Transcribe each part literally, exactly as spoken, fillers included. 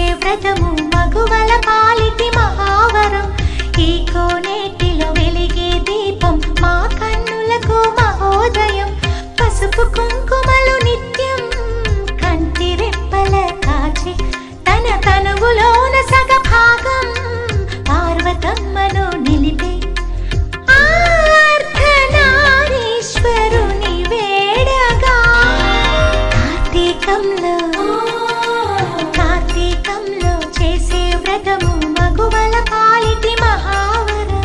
వ్రతము మగువల పాలిటి మహావరం. ఈ కోనేటిలో వెలిగే దీపం మా కన్నులకు మహోదయం. పసుపు కుంకుమలు నిత్యం కంటి రెప్పల కాచి తన తనువులోన సగ భాగం పార్వతమ్మను నిలిపే అర్ధనారీశ్వరుని వేడగా. కార్తీకంలో కార్తీకంలో చేసే వ్రతము మగువల పాలిటి మహావరం.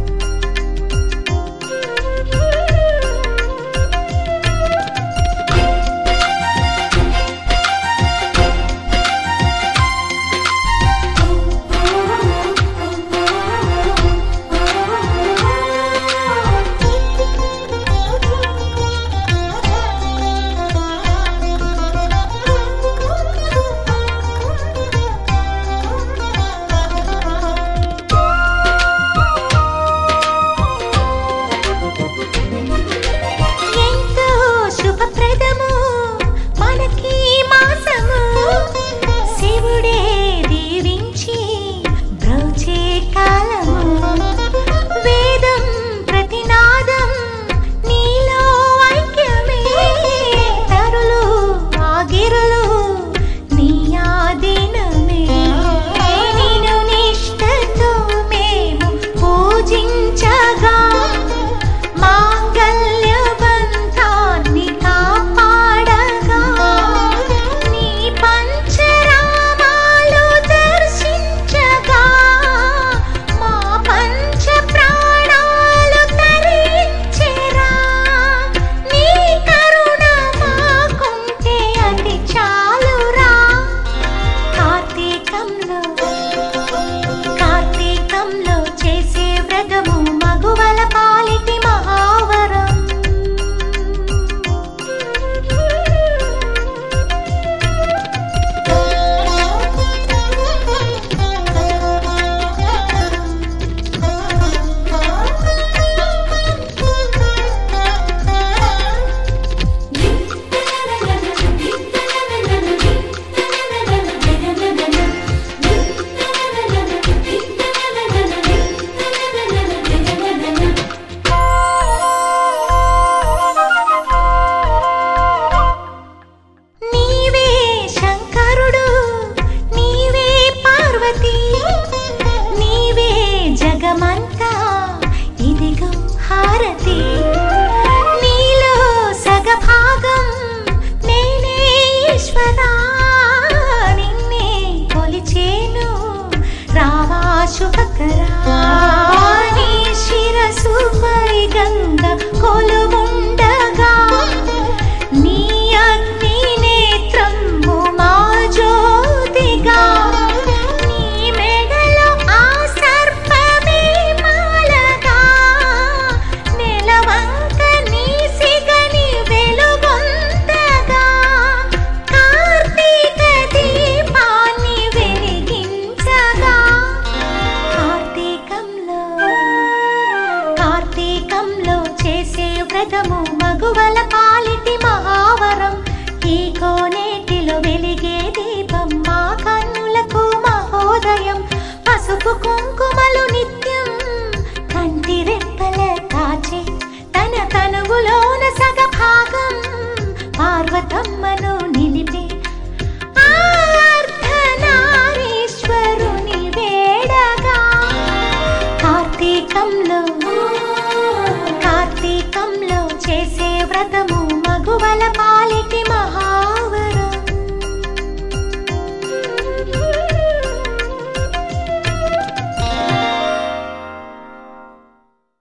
నీ శిరసుపై గంగ కొలువుండగా నీ అగ్ని నేత్రము మా జ్యోతిగా నీ మెడలో ఆ సర్పమే మాలగా నెలవంక నీ సిగని వెలుగొందగా కార్తీక దీపాన్ని వెలిగించగా కార్తీకంలో చేసే వ్రతము మగువల పాలిటి మహావరం. ఈ కోనేటిలో వెలిగే దీపం మా కన్నులకు మహోదయం. పసుపు కుంకుమలు నిత్యం కంటి రెప్పల కాచి తన తనువులోన సగ భాగం పార్వతమ్మను